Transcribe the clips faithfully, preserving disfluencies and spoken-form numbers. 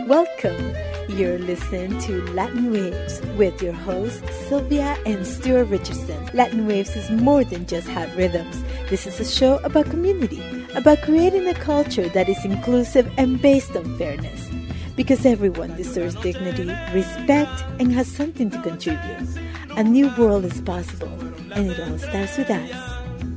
Welcome. You're listening to Latin Waves with your hosts Sylvia and Stuart Richardson. Latin Waves is more than just hot rhythms. This is a show about community, about creating a culture that is inclusive and based on fairness. Because everyone deserves dignity, respect, and has something to contribute. A new world is possible, and it all starts with us.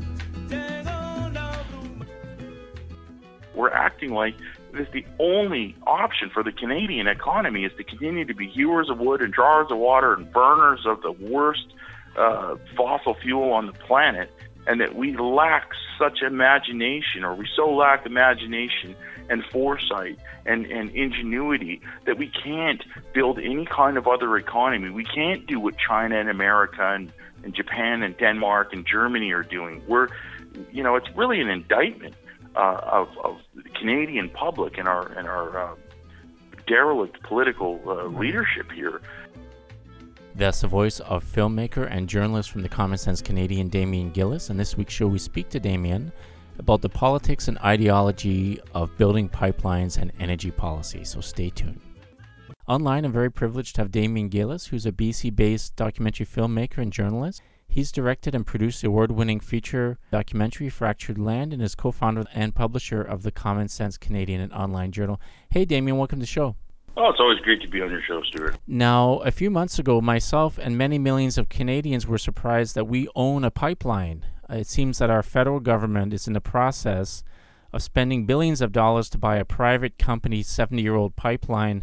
We're acting like this the only option for the Canadian economy is to continue to be hewers of wood and drawers of water and burners of the worst uh, fossil fuel on the planet, and that we lack such imagination, or we so lack imagination and foresight and, and ingenuity that we can't build any kind of other economy. We can't do what China and America and, and Japan and Denmark and Germany are doing. We're, you know, it's really an indictment uh, of, of the Canadian public and our and our uh, derelict political uh, leadership here. That's the voice of filmmaker and journalist from the Common Sense Canadian, Damien Gillis. And this week's show, we speak to Damien about the politics and ideology of building pipelines and energy policy. So stay tuned. Online, I'm very privileged to have Damien Gillis, who's a B C-based documentary filmmaker and journalist. He's directed and produced the award-winning feature documentary Fractured Land and is co-founder and publisher of the Common Sense Canadian and online journal. Hey, Damien, welcome to the show. Oh, it's always great to be on your show, Stuart. Now, a few months ago, myself and many millions of Canadians were surprised that we own a pipeline. It seems that our federal government is in the process of spending billions of dollars to buy a private company's seventy-year-old pipeline,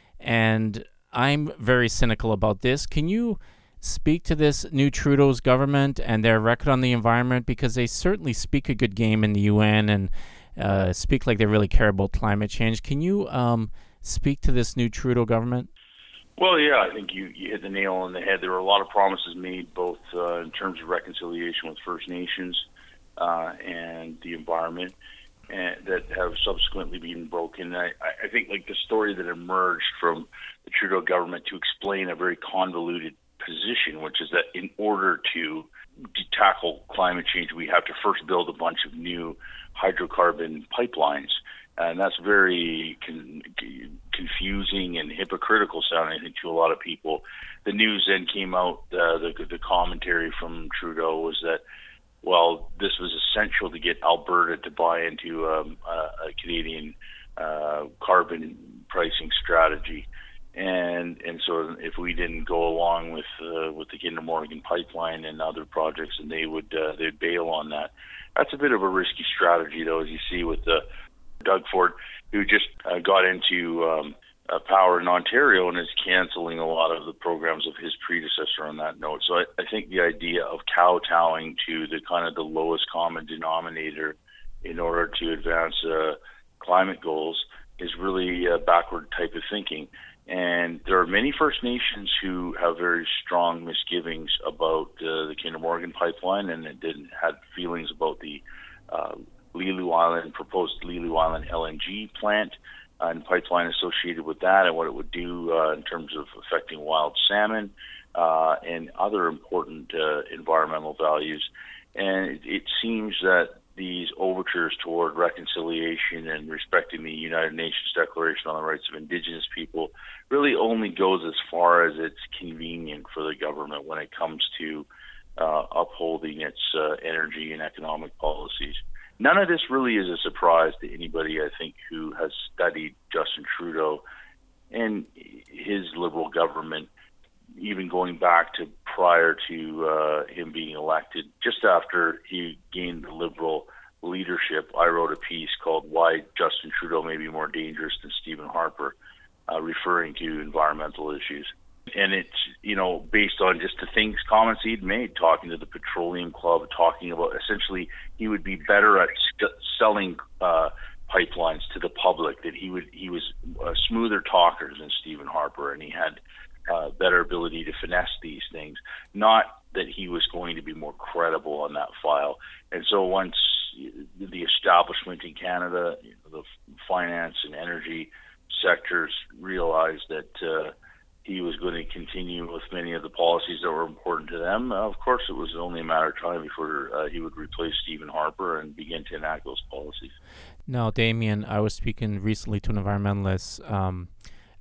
and I'm very cynical about this. Can you speak to this new Trudeau's government and their record on the environment? Because they certainly speak a good game in the U N and uh, speak like they really care about climate change. Can you um, speak to this new Trudeau government? Well, yeah, I think you, you hit the nail on the head. There were a lot of promises made, both uh, in terms of reconciliation with First Nations uh, and the environment, and that have subsequently been broken. I, I think like the story that emerged from the Trudeau government to explain a very convoluted position, which is that in order to, to tackle climate change, we have to first build a bunch of new hydrocarbon pipelines. And that's very con- confusing and hypocritical sounding, I think, to a lot of people. The news then came out, uh, the, the commentary from Trudeau was that, well, this was essential to get Alberta to buy into um, a, a Canadian uh, carbon pricing strategy. And and so if we didn't go along with uh, with the Kinder Morgan pipeline and other projects, and they would uh, they'd bail on that. That's a bit of a risky strategy, though, as you see with the Doug Ford, who just uh, got into um, uh, power in Ontario and is canceling a lot of the programs of his predecessor on that note. So I, I think the idea of kowtowing to the kind of the lowest common denominator in order to advance uh, climate goals is really a backward type of thinking. And there are many First Nations who have very strong misgivings about uh, the Kinder Morgan pipeline, and it didn't had feelings about the uh, Lilu Island, proposed Lilu Island L N G plant uh, and pipeline associated with that, and what it would do uh, in terms of affecting wild salmon uh, and other important uh, environmental values. And it, it seems that these overtures toward reconciliation and respecting the United Nations Declaration on the Rights of Indigenous People really only goes as far as it's convenient for the government when it comes to uh, upholding its uh, energy and economic policies. None of this really is a surprise to anybody, I think, who has studied Justin Trudeau and his Liberal government, even going back to prior to uh, him being elected. Just after he gained the Liberal leadership, I wrote a piece called Why Justin Trudeau May Be More Dangerous Than Stephen Harper, uh, referring to environmental issues. And it's, you know, based on just the things, comments he'd made, talking to the Petroleum Club, talking about essentially he would be better at st- selling uh, pipelines to the public, that he would he was a smoother talker than Stephen Harper, and he had uh, better ability to finesse these things, not that he was going to be more credible on that file. And so once the establishment in Canada, you know, the finance and energy sectors realized that uh, he was going to continue with many of the policies that were important to them, uh, of course it was only a matter of time before uh, he would replace Stephen Harper and begin to enact those policies. Now, Damien, I was speaking recently to an environmentalist um,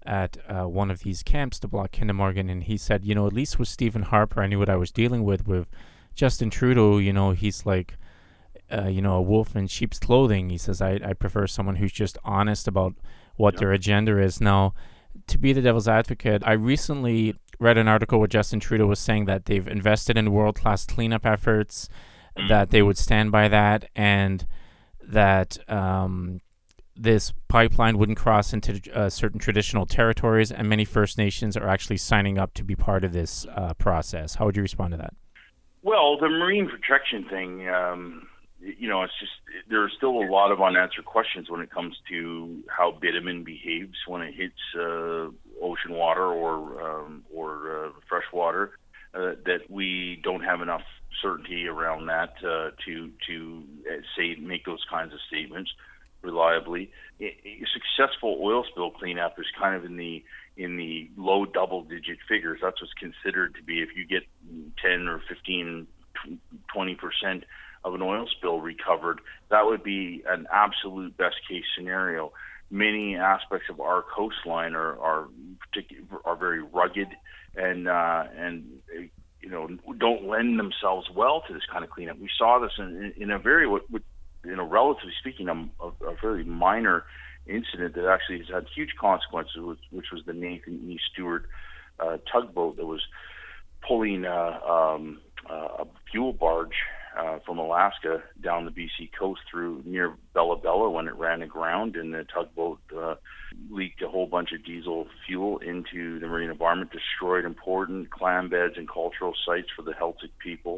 at uh, one of these camps to block Kinder Morgan, and he said, you know, at least with Stephen Harper, I knew what I was dealing with. With Justin Trudeau, you know, he's like, uh, you know, a wolf in sheep's clothing. He says, I, I prefer someone who's just honest about what yeah. their agenda is. Now, to be the devil's advocate, I recently read an article where Justin Trudeau was saying that they've invested in world-class cleanup efforts, that they would stand by that, and that um, this pipeline wouldn't cross into uh, certain traditional territories, and many First Nations are actually signing up to be part of this uh, process. How would you respond to that? Well, the marine protection thing, um, you know, it's just, there are still a lot of unanswered questions when it comes to how bitumen behaves when it hits uh, ocean water or um, or uh, fresh water, uh, that we don't have enough certainty around that uh, to to uh, say make those kinds of statements reliably. A, a successful oil spill cleanup is kind of in the in the low double-digit figures. That's what's considered to be, if you get ten or fifteen, twenty percent of an oil spill recovered, that would be an absolute best-case scenario. Many aspects of our coastline are are, particular, are very rugged and uh, and you know don't lend themselves well to this kind of cleanup. We saw this in, in a very, you know, relatively speaking, a, a very minor incident that actually has had huge consequences, which, which was the Nathan E. Stewart uh, tugboat that was pulling uh, um, uh, a fuel barge uh, from Alaska down the B C coast through near Bella Bella when it ran aground, and the tugboat uh, leaked a whole bunch of diesel fuel into the marine environment, destroyed important clam beds and cultural sites for the Celtic people.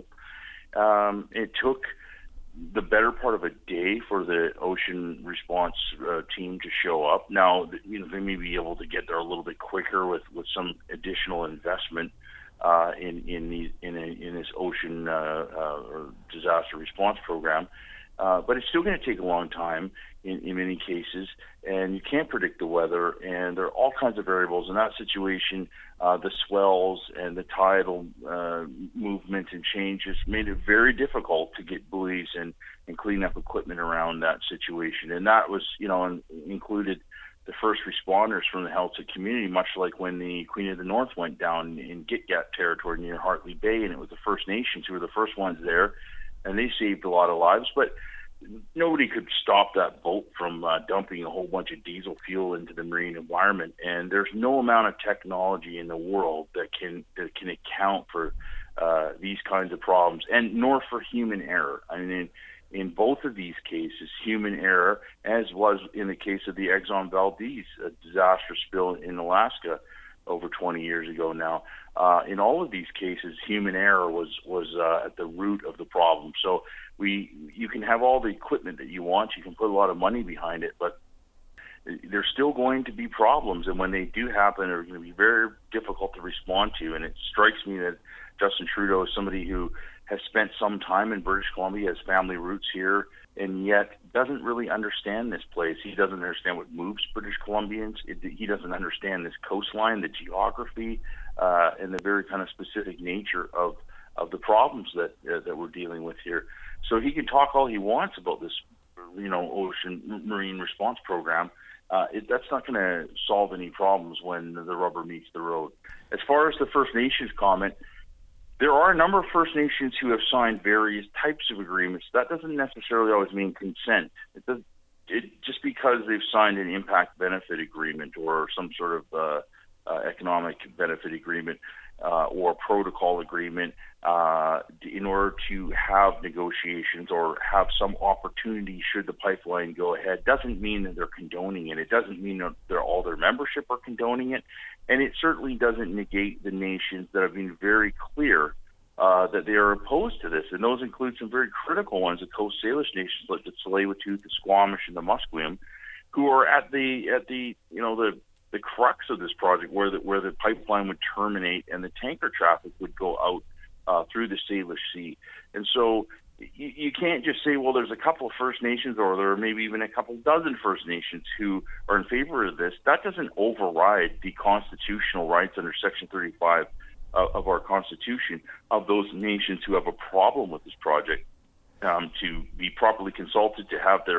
Um, it took the better part of a day for the ocean response uh, team to show up. Now, you know, they may be able to get there a little bit quicker with, with some additional investment uh, in in the in, a, in this ocean uh, uh, disaster response program. Uh, but it's still going to take a long time in, in many cases, and you can't predict the weather, and there are all kinds of variables in that situation. Uh, the swells and the tidal uh, movement and changes made it very difficult to get buoys and, and clean up equipment around that situation. And that was, you know, in, included the first responders from the Celtic community, much like when the Queen of the North went down in Gitga'at territory near Hartley Bay, and it was the First Nations who were the first ones there, and they saved a lot of lives. But nobody could stop that boat from uh, dumping a whole bunch of diesel fuel into the marine environment. And there's no amount of technology in the world that can that can account for uh, these kinds of problems, and nor for human error. I mean, in, in both of these cases, human error, as was in the case of the Exxon Valdez, a disaster spill in Alaska over twenty years ago now. Uh, in all of these cases, human error was was uh, at the root of the problem. So we, you can have all the equipment that you want, you can put a lot of money behind it, but there's still going to be problems, and when they do happen, they're going to be very difficult to respond to. And it strikes me that Justin Trudeau is somebody who has spent some time in British Columbia, has family roots here, and yet doesn't really understand this place. He doesn't understand what moves British Columbians. It, he doesn't understand this coastline, the geography, uh, and the very kind of specific nature of, of the problems that uh, that we're dealing with here. So he can talk all he wants about this, you know, ocean marine response program. Uh, it, that's not going to solve any problems when the rubber meets the road. As far as the First Nations comment, there are a number of First Nations who have signed various types of agreements. That doesn't necessarily always mean consent. It does, it, just because they've signed an impact benefit agreement or some sort of uh, uh, economic benefit agreement uh, or protocol agreement uh, in order to have negotiations or have some opportunity should the pipeline go ahead, doesn't mean that they're condoning it. It doesn't mean that they're, all their membership are condoning it. And it certainly doesn't negate the nations that have been very clear uh, that they are opposed to this. And those include some very critical ones, the Coast Salish nations like the Tsleil-Waututh, the Squamish, and the Musqueam, who are at the at the you know the the crux of this project, where the where the pipeline would terminate and the tanker traffic would go out uh, through the Salish Sea. And so you, you can't just say, well, there's a couple of First Nations, or there are maybe even a couple dozen First Nations who are in favor of this. That doesn't override the constitutional rights under Section thirty-five uh, of our Constitution of those nations who have a problem with this project um, to be properly consulted, to have their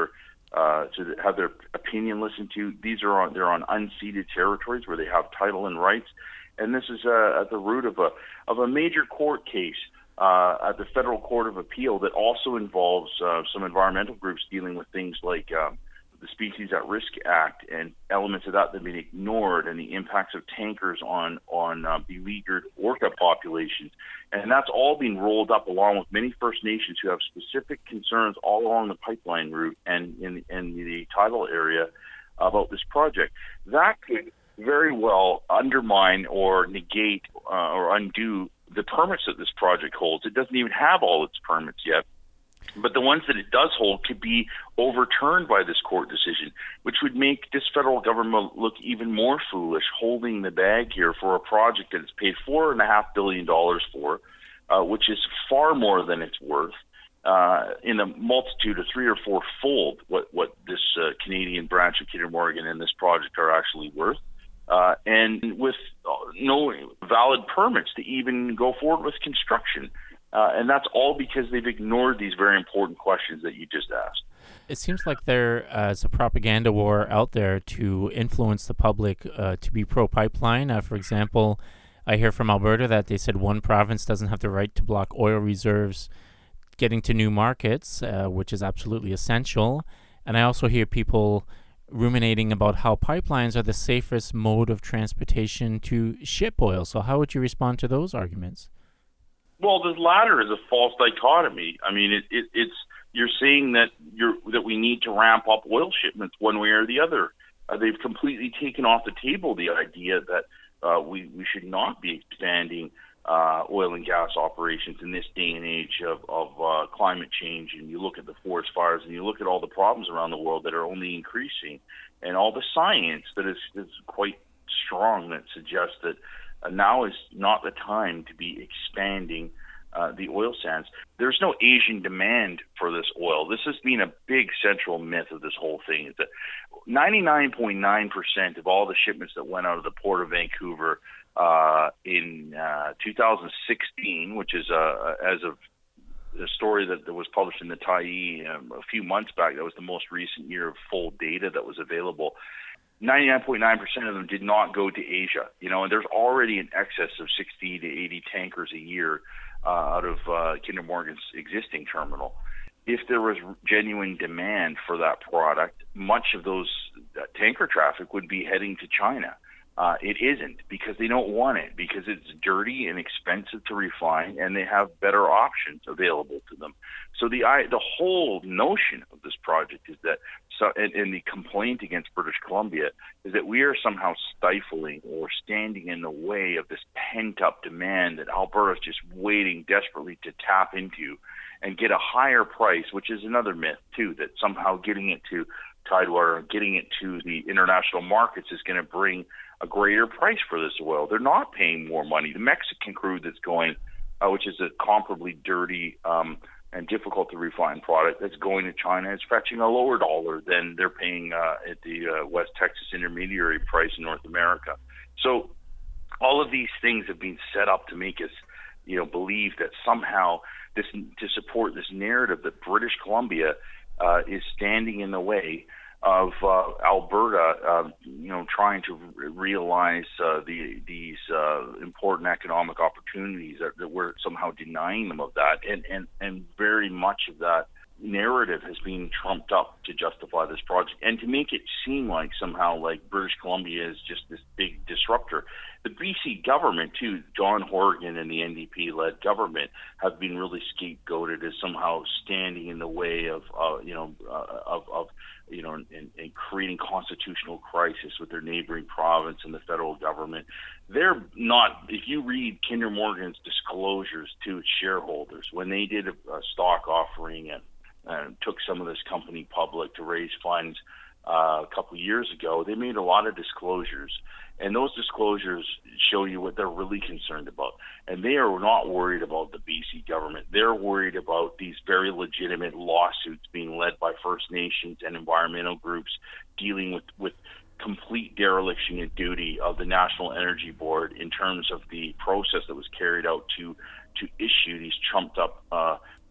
uh, to have their opinion listened to. These are on they're on unceded territories where they have title and rights, and this is uh, at the root of a of a major court case uh, at the Federal Court of Appeal that also involves uh, some environmental groups dealing with things like um, the Species at Risk Act and elements of that that have been ignored, and the impacts of tankers on on uh, beleaguered orca populations. And that's all being rolled up along with many First Nations who have specific concerns all along the pipeline route and in, in the tidal area about this project. That could very well undermine or negate uh, or undo the permits that this project holds. It doesn't even have all its permits yet. But the ones that it does hold could be overturned by this court decision, which would make this federal government look even more foolish, holding the bag here for a project that it's paid four and a half billion dollars for, uh, which is far more than it's worth, uh, in a multitude of three or four fold what what this uh, Canadian branch of Kinder Morgan and this project are actually worth, uh, and with no valid permits to even go forward with construction. Uh, and that's all because they've ignored these very important questions that you just asked. It seems like there is a propaganda war out there to influence the public uh, to be pro-pipeline. Uh, for example, I hear from Alberta that they said one province doesn't have the right to block oil reserves getting to new markets, uh, which is absolutely essential. And I also hear people ruminating about how pipelines are the safest mode of transportation to ship oil. So how would you respond to those arguments? Well, the latter is a false dichotomy. I mean, it, it, it's you're saying that you're that we need to ramp up oil shipments one way or the other. Uh, they've completely taken off the table the idea that uh, we we should not be expanding uh, oil and gas operations in this day and age of of uh, climate change. And you look at the forest fires, and you look at all the problems around the world that are only increasing, and all the science that is is quite strong that suggests that. Uh, now is not the time to be expanding uh, the oil sands. There's no Asian demand for this oil. This has been a big central myth of this whole thing. Is that ninety-nine point nine percent of all the shipments that went out of the Port of Vancouver uh, in uh, two thousand sixteen, which is uh, as of the story that, that was published in the Tyee um, a few months back, that was the most recent year of full data that was available. ninety-nine point nine percent of them did not go to Asia, you know, and there's already an excess of sixty to eighty tankers a year uh, out of uh, Kinder Morgan's existing terminal. If there was genuine demand for that product, much of those uh, tanker traffic would be heading to China. Uh, it isn't, because they don't want it, because it's dirty and expensive to refine, and they have better options available to them. So the I, the whole notion of this project is that, so, and, and the complaint against British Columbia is that we are somehow stifling or standing in the way of this pent-up demand that Alberta is just waiting desperately to tap into and get a higher price, which is another myth, too, that somehow getting it to Tidewater and getting it to the international markets is going to bring a greater price for this oil. They're not paying more money. The Mexican crude that's going, uh, which is a comparably dirty um, and difficult to refine product that's going to China, is fetching a lower dollar than they're paying uh, at the uh, West Texas intermediary price in North America. So all of these things have been set up to make us, you know, believe that somehow this, to support this narrative that British Columbia uh, is standing in the way of uh, Alberta, uh, you know, trying to re- realize uh, the, these uh, important economic opportunities, that, that we're somehow denying them of that. And, and, and very much of that narrative has been trumped up to justify this project and to make it seem like somehow like British Columbia is just this big disruptor. The B C government, too, John Horgan and the N D P-led government, have been really scapegoated as somehow standing in the way of, uh, you know, uh, of, of you know, and, and creating constitutional crisis with their neighboring province and the federal government. They're not, if you read Kinder Morgan's disclosures to its shareholders, when they did a, a stock offering and uh, took some of this company public to raise funds uh, a couple of years ago, they made a lot of disclosures. And those disclosures show you what they're really concerned about. And they are not worried about the B C government. They're worried about these very legitimate lawsuits being led by First Nations and environmental groups dealing with, with complete dereliction of duty of the National Energy Board in terms of the process that was carried out to to issue these trumped up uh,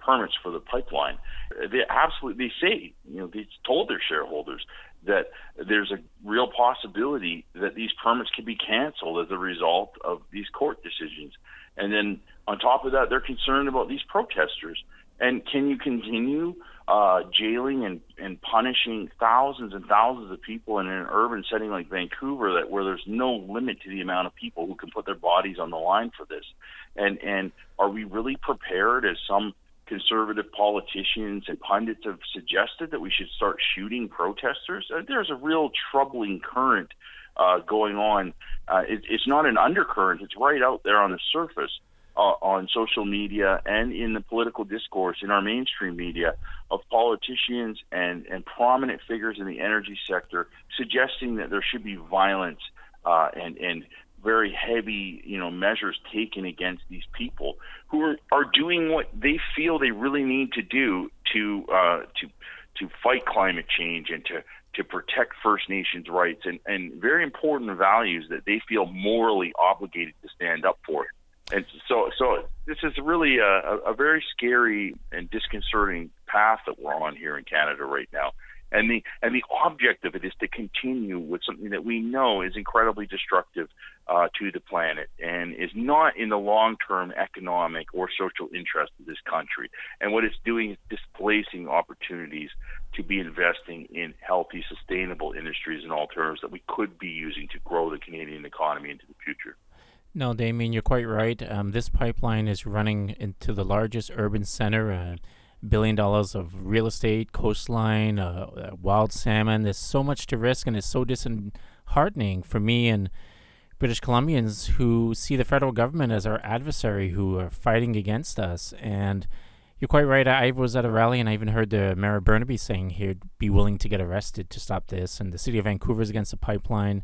permits for the pipeline. They absolutely, they say, you know, they told their shareholders that there's a real possibility that these permits could be canceled as a result of these court decisions. And then on top of that, they're concerned about these protesters. And can you continue uh, jailing and, and punishing thousands and thousands of people in an urban setting like Vancouver, that where there's no limit to the amount of people who can put their bodies on the line for this? And and are we really prepared, as some conservative politicians and pundits have suggested, that we should start shooting protesters? Uh, there's a real troubling current uh, going on. Uh, it, it's not an undercurrent. It's right out there on the surface. Uh, on social media and in the political discourse in our mainstream media, of politicians and, and prominent figures in the energy sector suggesting that there should be violence uh, and, and very heavy, you know, measures taken against these people who are, are doing what they feel they really need to do to uh, to to fight climate change and to to protect First Nations rights and, and very important values that they feel morally obligated to stand up for. And so, so this is really a, a very scary and disconcerting path that we're on here in Canada right now. And the and the object of it is to continue with something that we know is incredibly destructive uh, to the planet and is not in the long-term economic or social interest of this country. And what it's doing is displacing opportunities to be investing in healthy, sustainable industries and alternatives that we could be using to grow the Canadian economy into the future. No, Damien, you're quite right. Um, this pipeline is running into the largest urban center, uh, billion dollars of real estate, coastline, uh, uh, wild salmon. There's so much to risk, and it's so disheartening for me and British Columbians who see the federal government as our adversary, who are fighting against us. And you're quite right. I was at a rally, and I even heard the Mayor of Burnaby saying he'd be willing to get arrested to stop this, and the city of Vancouver is against the pipeline.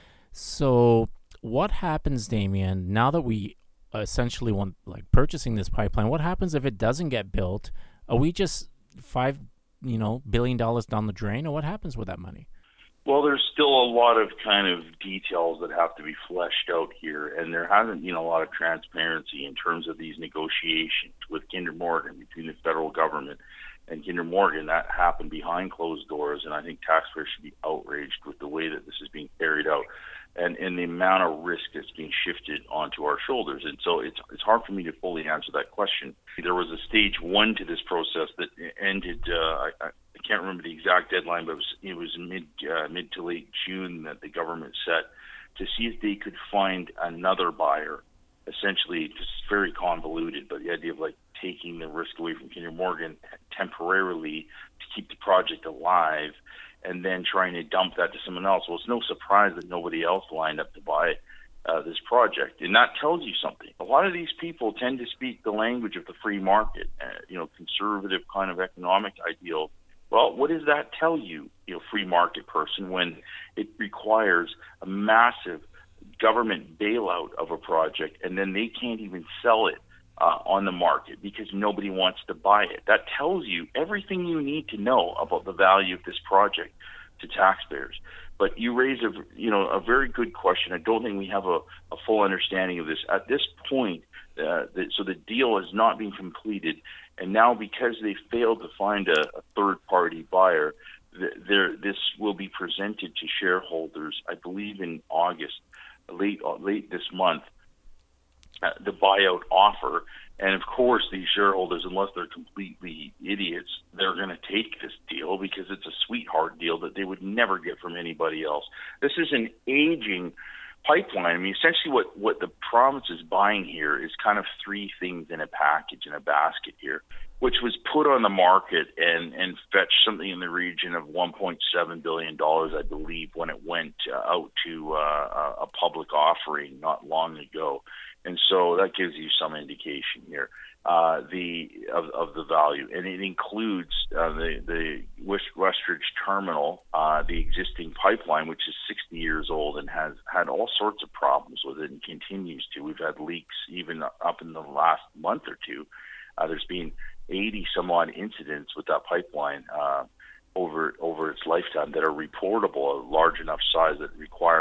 So what happens, Damien, now that we essentially want, like, purchasing this pipeline? What happens if it doesn't get built? Are we just five, you know, billion dollars down the drain, or what happens with that money? Well, there's still a lot of kind of details that have to be fleshed out here, and there hasn't been a lot of transparency in terms of these negotiations with Kinder Morgan, between the federal government and Kinder Morgan. That happened behind closed doors, and I think taxpayers should be outraged with the way that this is being carried out. And, and the amount of risk that's being shifted onto our shoulders. And so it's it's hard for me to fully answer that question. There was a stage one to this process that ended, uh, I, I can't remember the exact deadline, but it was, it was mid, uh, mid to late June that the government set to see if they could find another buyer. Essentially, just very convoluted, but the idea of, like, taking the risk away from Kinder Morgan temporarily to keep the project alive, and then trying to dump that to someone else. Well, it's no surprise that nobody else lined up to buy uh, this project. And that tells you something. A lot of these people tend to speak the language of the free market, uh, you know, conservative kind of economic ideal. Well, what does that tell you, you know, free market person, when it requires a massive government bailout of a project, and then they can't even sell it Uh, on the market because nobody wants to buy it? That tells you everything you need to know about the value of this project to taxpayers. But you raise a, you know, a very good question. I don't think we have a, a full understanding of this at this point. Uh, the, so the deal has not been completed, and now because they failed to find a, a third-party buyer, th- there this will be presented to shareholders, I believe, in August, late late this month. Uh, the buyout offer. And of course, these shareholders, unless they're completely idiots, they're going to take this deal because it's a sweetheart deal that they would never get from anybody else. This is an aging pipeline. I mean, essentially what, what the province is buying here is kind of three things in a package, in a basket here, which was put on the market and, and fetched something in the region of one point seven billion dollars, I believe, when it went uh, out to uh, a public offering not long ago. And so that gives you some indication here uh, the of, of the value, and it includes uh, the the West, Westridge terminal, uh, the existing pipeline, which is sixty years old and has had all sorts of problems with it and continues to. We've had leaks even up in the last month or two. Uh, there's been eighty some odd incidents with that pipeline uh, over over its lifetime that are reportable, a large enough size that require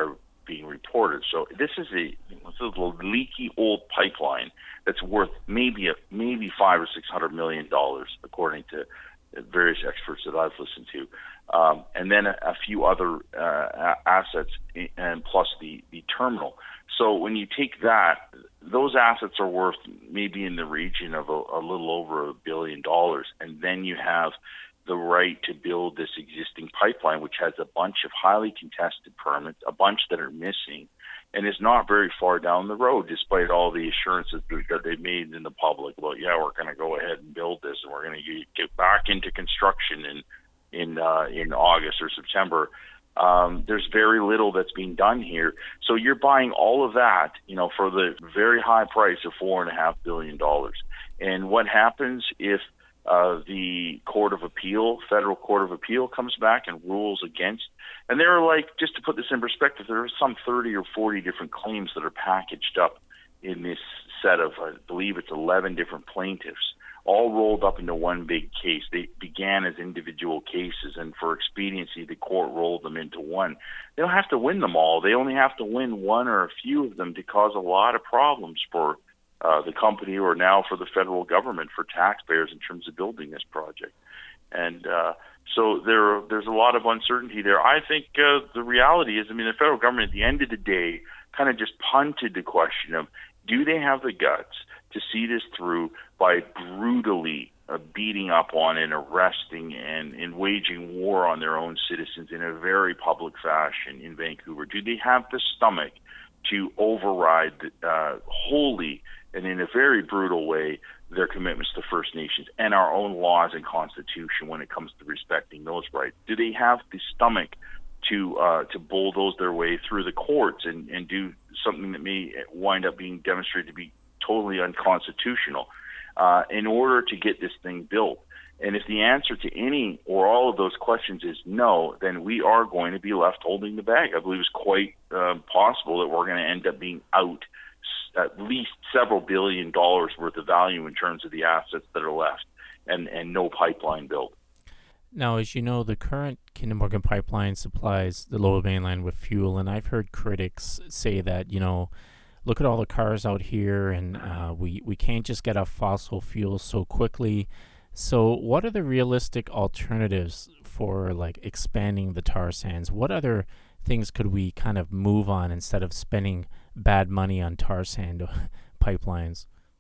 being reported. So this is a, this is a leaky old pipeline that's worth maybe a, maybe five or six hundred million dollars, according to various experts that I've listened to, um, and then a, a few other uh, assets, and plus the the terminal. So when you take that, those assets are worth maybe in the region of a, a little over a billion dollars, and then you have the right to build this existing pipeline, which has a bunch of highly contested permits, a bunch that are missing, and is not very far down the road, despite all the assurances that they made in the public about, yeah, we're going to go ahead and build this, and we're going to get back into construction in in uh, in August or September. Um, there's very little that's being done here, so you're buying all of that, you know, for the very high price of four and a half billion dollars. And what happens if Uh, the Court of Appeal, Federal Court of Appeal comes back and rules against, and there are, like, just to put this in perspective, there are some thirty or forty different claims that are packaged up in this set of, I believe it's eleven different plaintiffs, all rolled up into one big case. They began as individual cases, and for expediency, the court rolled them into one. They don't have to win them all. They only have to win one or a few of them to cause a lot of problems for Uh, the company, or now for the federal government, for taxpayers in terms of building this project. And uh, so there, there's a lot of uncertainty there. I think uh, the reality is, I mean, the federal government at the end of the day kind of just punted the question of, do they have the guts to see this through by brutally uh, beating up on and arresting and, and waging war on their own citizens in a very public fashion in Vancouver? Do they have the stomach to override uh, wholly and in a very brutal way their commitments to First Nations and our own laws and Constitution when it comes to respecting those rights? Do they have the stomach to uh, to bulldoze their way through the courts and, and do something that may wind up being demonstrated to be totally unconstitutional uh, in order to get this thing built? And if the answer to any or all of those questions is no, then we are going to be left holding the bag. I believe it's quite uh, possible that we're going to end up being out at least several billion dollars worth of value in terms of the assets that are left, and, and no pipeline built. Now, as you know, the current Kinder Morgan pipeline supplies the Lower Mainland with fuel, and I've heard critics say that, you know, look at all the cars out here, and uh, we, we can't just get off fossil fuels so quickly. So what are the realistic alternatives for, like, expanding the tar sands? What other things could we kind of move on instead of spending bad money on tar sand pipelines?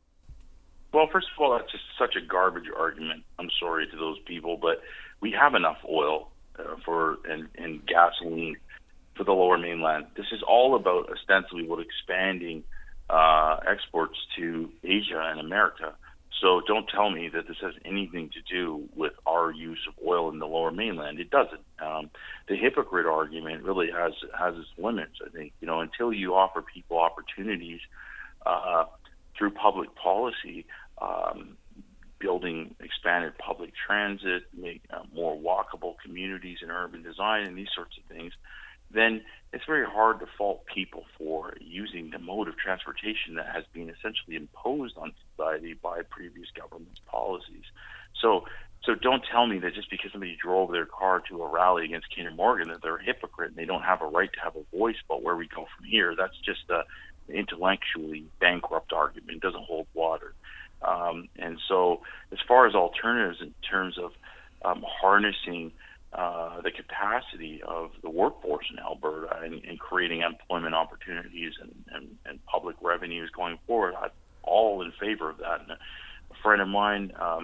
Well, first of all, that's just such a garbage argument. I'm sorry to those people, but we have enough oil uh, for and, and gasoline for the Lower Mainland. This is all about ostensibly about expanding uh, exports to Asia and America. So don't tell me that this has anything to do with our use of oil in the Lower Mainland. It doesn't. Um, the hypocrite argument really has has its limits, I think. You know, until you offer people opportunities uh, through public policy, um, building expanded public transit, make uh, more walkable communities and urban design and these sorts of things, then it's very hard to fault people for using the mode of transportation that has been essentially imposed on society by previous government's policies. So so don't tell me that just because somebody drove their car to a rally against Kinder Morgan that they're a hypocrite and they don't have a right to have a voice about where we go from here. That's just a intellectually bankrupt argument. It doesn't hold water. Um, and so as far as alternatives in terms of um, harnessing Uh, the capacity of the workforce in Alberta and, and creating employment opportunities and, and, and public revenues going forward, I'm all in favor of that. And a friend of mine um,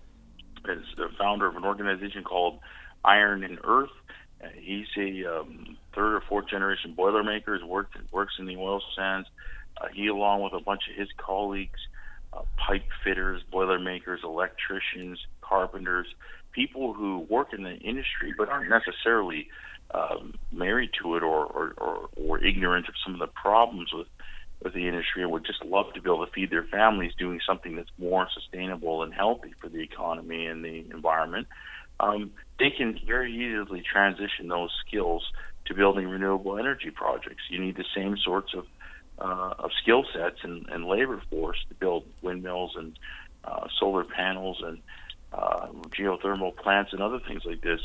is the founder of an organization called Iron and Earth. Uh, he's a um, third or fourth generation Boilermaker, worked, works in the oil sands. Uh, he, along with a bunch of his colleagues, uh, pipe fitters, Boilermakers, electricians, carpenters, people who work in the industry but aren't necessarily um, married to it or, or, or, or ignorant of some of the problems with, with the industry and would just love to be able to feed their families doing something that's more sustainable and healthy for the economy and the environment. Um, they can very easily transition those skills to building renewable energy projects. You need the same sorts of, uh, of skill sets and, and labor force to build windmills and uh, solar panels and Uh, geothermal plants and other things like this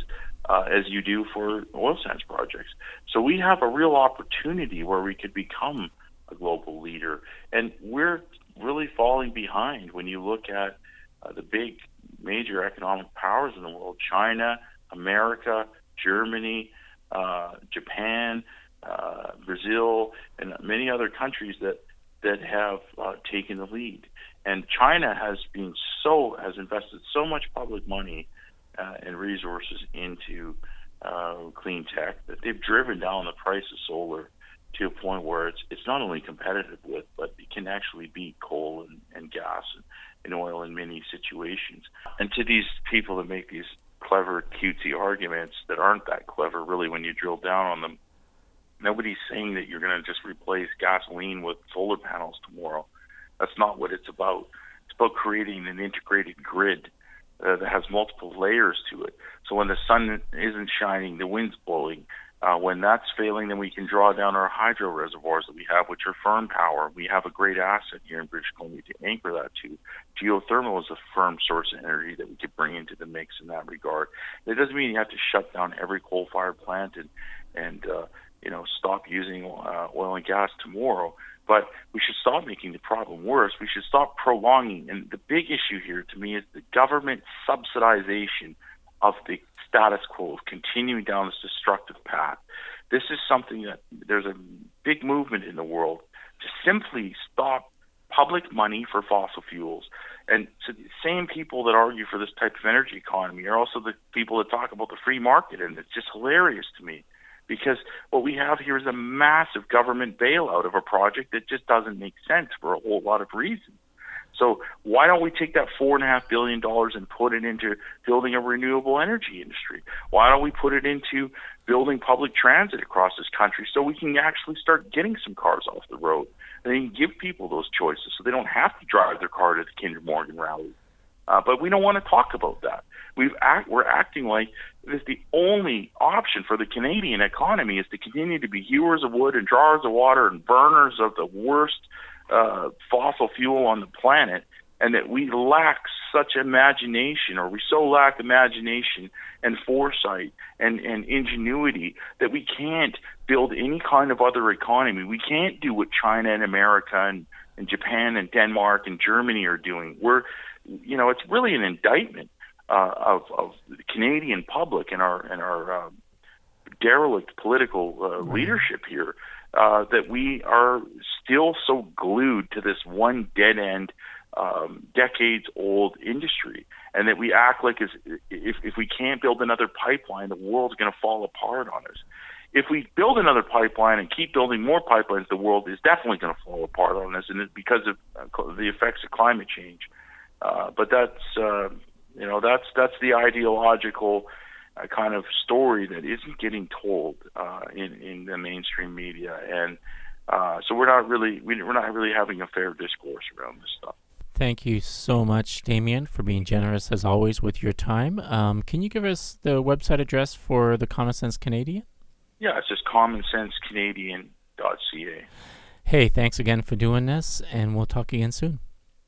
uh, as you do for oil sands projects. So we have a real opportunity where we could become a global leader. And we're really falling behind when you look at uh, the big major economic powers in the world, China, America, Germany, uh, Japan, uh, Brazil, and many other countries that, that have uh, taken the lead. And China has been so, has invested so much public money uh, and resources into uh, clean tech that they've driven down the price of solar to a point where it's it's not only competitive with, but it can actually beat coal and, and gas and, and oil in many situations. And to these people that make these clever, cutesy arguments that aren't that clever, really, when you drill down on them, nobody's saying that you're going to just replace gasoline with solar panels tomorrow. That's not what it's about. It's about creating an integrated grid uh, that has multiple layers to it. So when the sun isn't shining, the wind's blowing. Uh, when that's failing, then we can draw down our hydro reservoirs that we have, which are firm power. We have a great asset here in British Columbia to anchor that to. Geothermal is a firm source of energy that we could bring into the mix in that regard. It doesn't mean you have to shut down every coal-fired plant and, and uh, you know, stop using uh, oil and gas tomorrow. But we should stop making the problem worse. We should stop prolonging. And the big issue here to me is the government subsidization of the status quo, of continuing down this destructive path. This is something that there's a big movement in the world to simply stop public money for fossil fuels. And so the same people that argue for this type of energy economy are also the people that talk about the free market, and it's just hilarious to me. Because what we have here is a massive government bailout of a project that just doesn't make sense for a whole lot of reasons. So why don't we take that four and a half billion dollars and put it into building a renewable energy industry? Why don't we put it into building public transit across this country so we can actually start getting some cars off the road and then give people those choices so they don't have to drive their car to the Kinder Morgan rally? Uh, but we don't want to talk about that. We've act, we're acting like this the only option for the Canadian economy is to continue to be hewers of wood and drawers of water and burners of the worst uh, fossil fuel on the planet, and that we lack such imagination, or we so lack imagination and foresight and, and ingenuity that we can't build any kind of other economy. We can't do what China and America and, and Japan and Denmark and Germany are doing. We're, you know, it's really an indictment uh, of, of the Canadian public and our and our uh, derelict political uh, leadership here uh, that we are still so glued to this one dead end, um, decades old industry, and that we act like as if if we can't build another pipeline, the world's going to fall apart on us. If we build another pipeline and keep building more pipelines, the world is definitely going to fall apart on us, and it's because of uh, the effects of climate change. Uh, but that's uh, you know that's that's the ideological uh, kind of story that isn't getting told uh, in in the mainstream media, and uh, so we're not really we, we're not really having a fair discourse around this stuff. Thank you so much, Damien, for being generous as always with your time. Um, can you give us the website address for the Common Sense Canadian? Yeah, it's just common sense canadian dot c a. Hey, thanks again for doing this, and we'll talk again soon.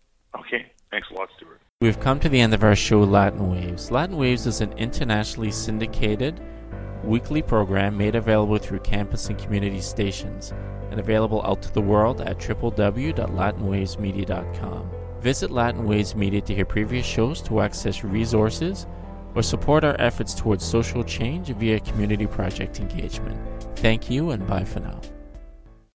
Okay, thanks a lot, Stuart. We've come to the end of our show, Latin Waves. Latin Waves is an internationally syndicated weekly program made available through campus and community stations and available out to the world at w w w dot latin waves media dot com. Visit Latin Waves Media to hear previous shows, to access resources, or support our efforts towards social change via community project engagement. Thank you, and bye for now.